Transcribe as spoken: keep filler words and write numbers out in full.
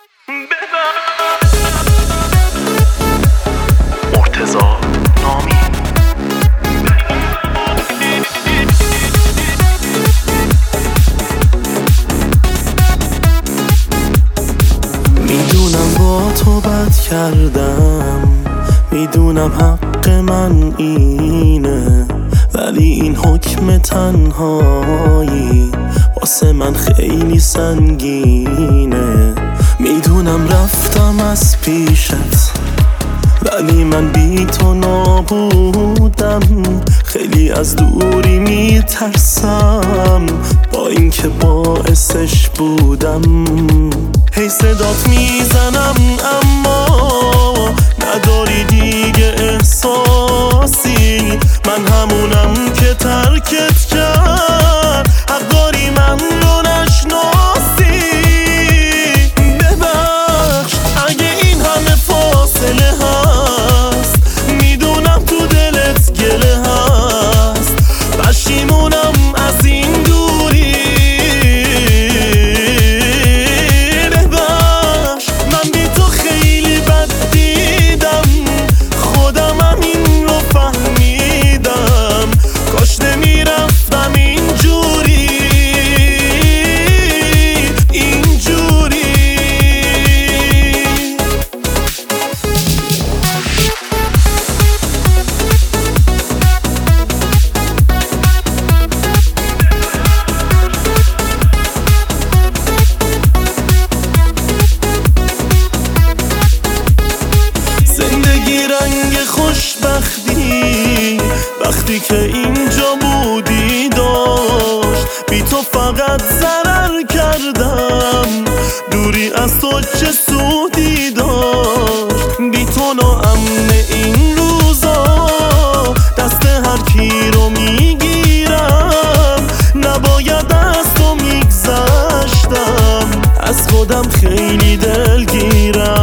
مرتضی نامی. میدونم با تو بد کردم، میدونم حق من اینه، ولی این حکم تنهایی واسه من خیلی سنگینه. میدونم رفتم از پیشت، ولی من بی تو نابودم. خیلی از دوری میترسم، با اینکه باعثش بودم. هی صدات میزنم اما نداری دیگه احساسی. من همونم که ترکت کرد، حق داری من رو نشناسی. ببخش اگه این همه فاصله هست، میدونم تو دلت گله هست. پشیمونم از این دوری. ببخش من بی تو خیلی بد دیدم، خودم هم این رو فهمیدم. کاش نمیرفتم اینجوری اینجوری. زندگی رنگ خوشبختی وقتی که اینجا بودی داشت. بی تو فقط ضرر کردم، دوری از تو چه سودی داشت. بی تو ناامن این روزا، دست هر کی رو میگیرم. نباید از تو میگذشتم، از خودم خیلی دلگیرم.